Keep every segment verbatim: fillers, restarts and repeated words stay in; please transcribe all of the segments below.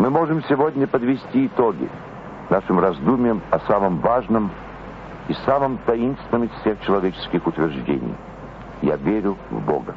Мы можем сегодня подвести итоги нашим раздумьям о самом важном и самом таинственном из всех человеческих утверждений. Я верю в Бога.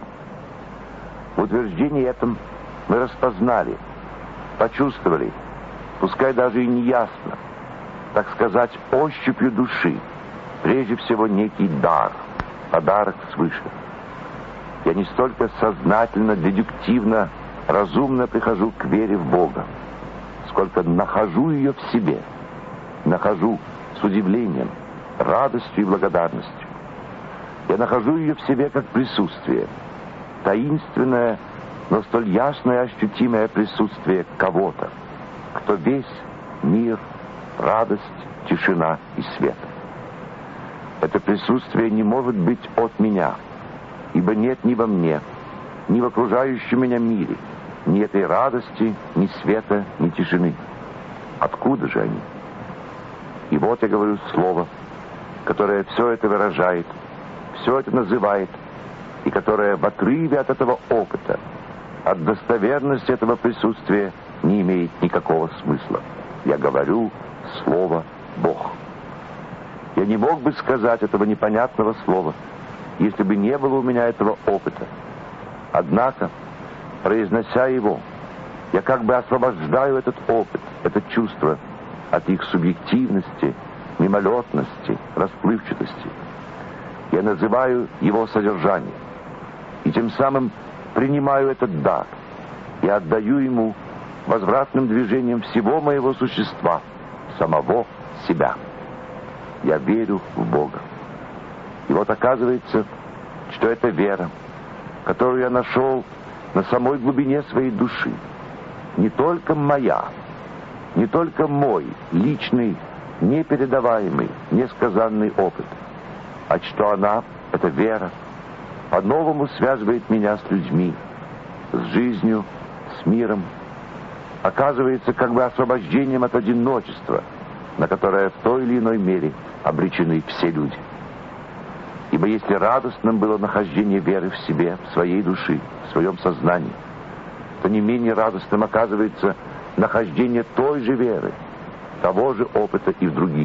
В утверждении этом мы распознали, почувствовали, пускай даже и неясно, так сказать, ощупью души, прежде всего некий дар, подарок свыше. Я не столько сознательно, дедуктивно, разумно прихожу к вере в Бога, сколько нахожу ее в себе, нахожу с удивлением, радостью и благодарностью. Я нахожу ее в себе как присутствие, таинственное, но столь ясное и ощутимое присутствие кого-то, кто весь мир, радость, тишина и свет. Это присутствие не может быть от меня, ибо нет ни во мне, ни в окружающем меня мире, ни этой радости, ни света, ни тишины. Откуда же они? И вот я говорю слово, которое все это выражает, все это называет, и которое в отрыве от этого опыта, от достоверности этого присутствия не имеет никакого смысла. Я говорю слово «Бог». Я не мог бы сказать этого непонятного слова, если бы не было у меня этого опыта. Однако, произнося его, я как бы освобождаю этот опыт, это чувство от их субъективности, мимолетности, расплывчатости. Я называю его содержание, и тем самым принимаю этот дар и отдаю ему возвратным движением всего моего существа, самого себя. Я верю в Бога. И вот оказывается, что это вера, которую я нашел на самой глубине своей души, не только моя, не только мой личный, непередаваемый, несказанный опыт, а что она, эта вера, по-новому связывает меня с людьми, с жизнью, с миром, оказывается как бы освобождением от одиночества, на которое в той или иной мере обречены все люди. Ибо если радостным было нахождение веры в себе, в своей душе, в своем сознании, то не менее радостным оказывается нахождение той же веры, того же опыта и в других.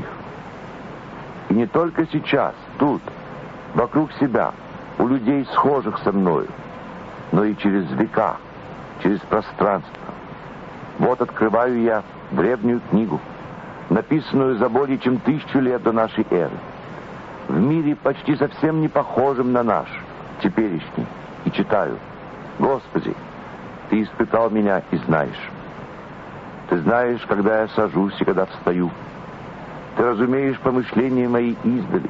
И не только сейчас, тут, вокруг себя, у людей, схожих со мною, но и через века, через пространство. Вот открываю я древнюю книгу, написанную за более чем тысячу лет до нашей эры, в мире почти совсем не похожем на наш, теперешний, и читаю: «Господи, Ты испытал меня и знаешь. Ты знаешь, когда я сажусь и когда встаю. Ты разумеешь помышления мои издали.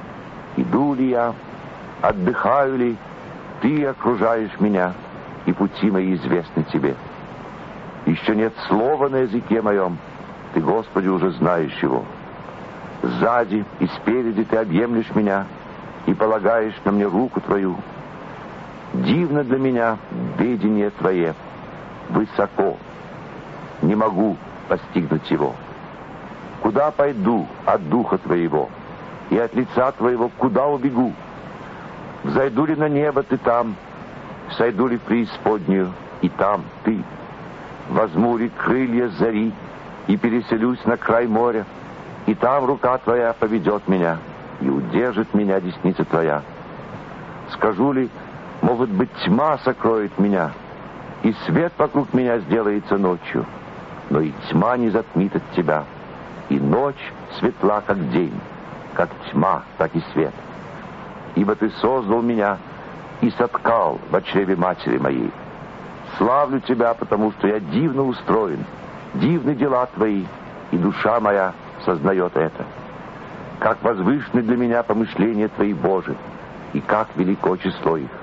Иду ли я, отдыхаю ли, Ты окружаешь меня, и пути мои известны Тебе. Еще нет слова на языке моем, Ты, Господи, уже знаешь его. Сзади и спереди Ты объемлешь меня и полагаешь на мне руку Твою. Дивно для меня ведение Твое, высоко, не могу постигнуть его. Куда пойду от Духа Твоего, и от лица Твоего куда убегу? Взойду ли на небо, Ты там, сойду ли в преисподнюю, и там Ты? Возьму ли крылья зари и переселюсь на край моря, и там рука Твоя поведет меня, и удержит меня десница Твоя. Скажу ли, может быть, тьма сокроет меня, и свет вокруг меня сделается ночью, но и тьма не затмит от Тебя, и ночь светла, как день, как тьма, так и свет. Ибо Ты создал меня и соткал в чреве матери моей. Славлю Тебя, потому что я дивно устроен, дивны дела Твои, и душа моя сознает это. Как возвышены для меня помышления Твои, Боже, и как велико число их.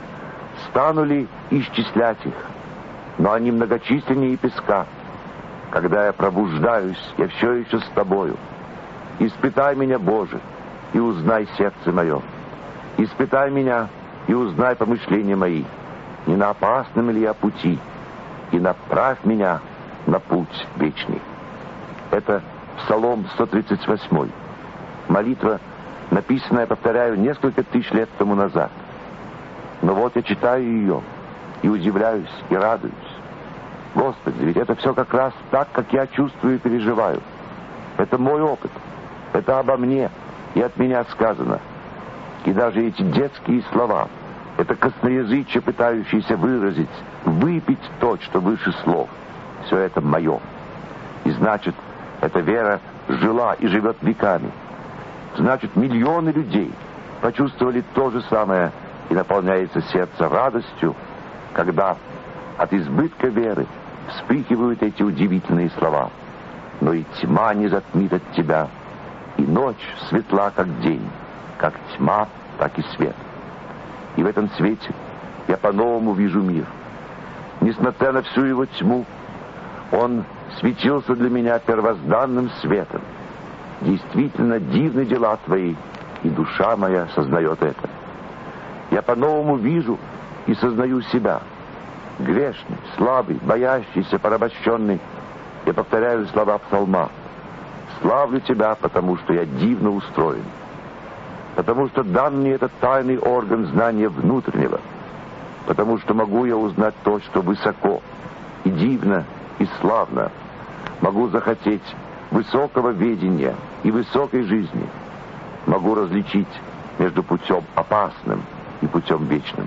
Стану ли исчислять их, но они многочисленнее песка. Когда я пробуждаюсь, я все еще с Тобою. Испытай меня, Боже, и узнай сердце мое. Испытай меня и узнай помышления мои, не на опасном ли я пути, и направь меня на путь вечный». Это Псалом сто тридцать восемь. Молитва, написанная, повторяю, несколько тысяч лет тому назад. Но вот я читаю ее, и удивляюсь, и радуюсь. Господи, ведь это все как раз так, как я чувствую и переживаю. Это мой опыт. Это обо мне. И от меня сказано. И даже эти детские слова, это косноязычие, пытающееся выразить, выпить то, что выше слов, все это мое. И значит, эта вера жила и живет веками. Значит, миллионы людей почувствовали то же самое, и наполняется сердце радостью, когда от избытка веры вспыхивают эти удивительные слова. Но и тьма не затмит от тебя, и ночь светла, как день, как тьма, так и свет. И в этом свете я по-новому вижу мир. Несмотря на всю его тьму, он светился для меня первозданным светом. Действительно дивны дела твои, и душа моя сознает это. Я по-новому вижу и сознаю себя. Грешный, слабый, боящийся, порабощенный. Я повторяю слова псалма. Славлю тебя, потому что я дивно устроен. Потому что дан мне этот тайный орган знания внутреннего. Потому что могу я узнать то, что высоко, и дивно, и славно. Могу захотеть высокого ведения и высокой жизни. Могу различить между путем опасным и путем вечным.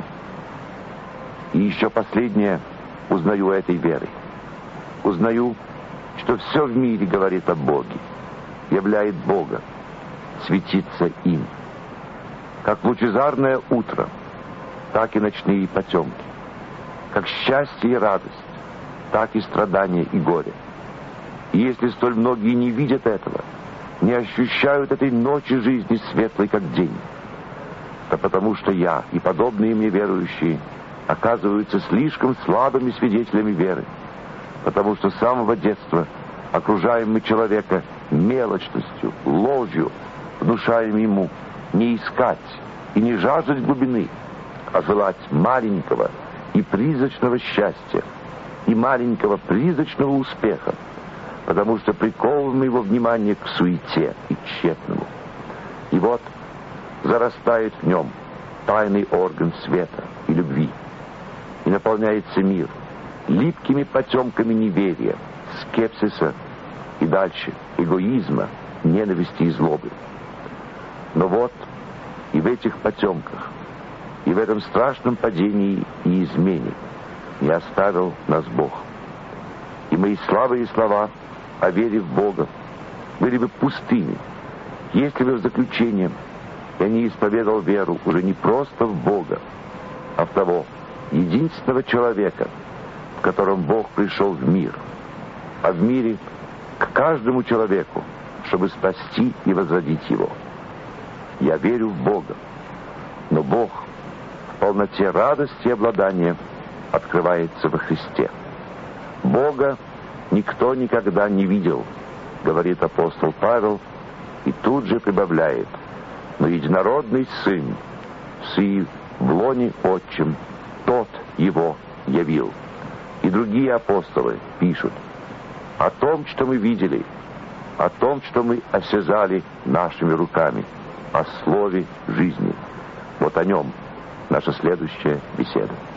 И еще последнее узнаю этой верой. Узнаю, что все в мире говорит о Боге, являет Бога, светится им. Как лучезарное утро, так и ночные потемки. Как счастье и радость, так и страдания и горе. И если столь многие не видят этого, не ощущают этой ночи жизни светлой, как день, то потому что я и подобные мне верующие оказываются слишком слабыми свидетелями веры, потому что с самого детства окружаем мы человека мелочностью, ложью, внушаем ему не искать и не жаждать глубины, а желать маленького и призрачного счастья и маленького призрачного успеха, потому что приковываем его внимание к суете и тщетному. И вот зарастает в нем тайный орган света и любви, и наполняется мир липкими потемками неверия, скепсиса и дальше эгоизма, ненависти и злобы. Но вот и в этих потемках, и в этом страшном падении и измене не оставил нас Бог. И мои слабые слова о вере в Бога были бы пустыми, если бы в заключение я не исповедал веру уже не просто в Бога, а в того единственного человека, в котором Бог пришел в мир, а в мире к каждому человеку, чтобы спасти и возродить его. Я верю в Бога, но Бог в полноте радости и обладания открывается во Христе. Бога никто никогда не видел, говорит апостол Павел, и тут же прибавляет: но единородный Сын, Сын в лоне Отчим, Тот его явил. И другие апостолы пишут о том, что мы видели, о том, что мы осязали нашими руками, о слове жизни. Вот о нем наша следующая беседа.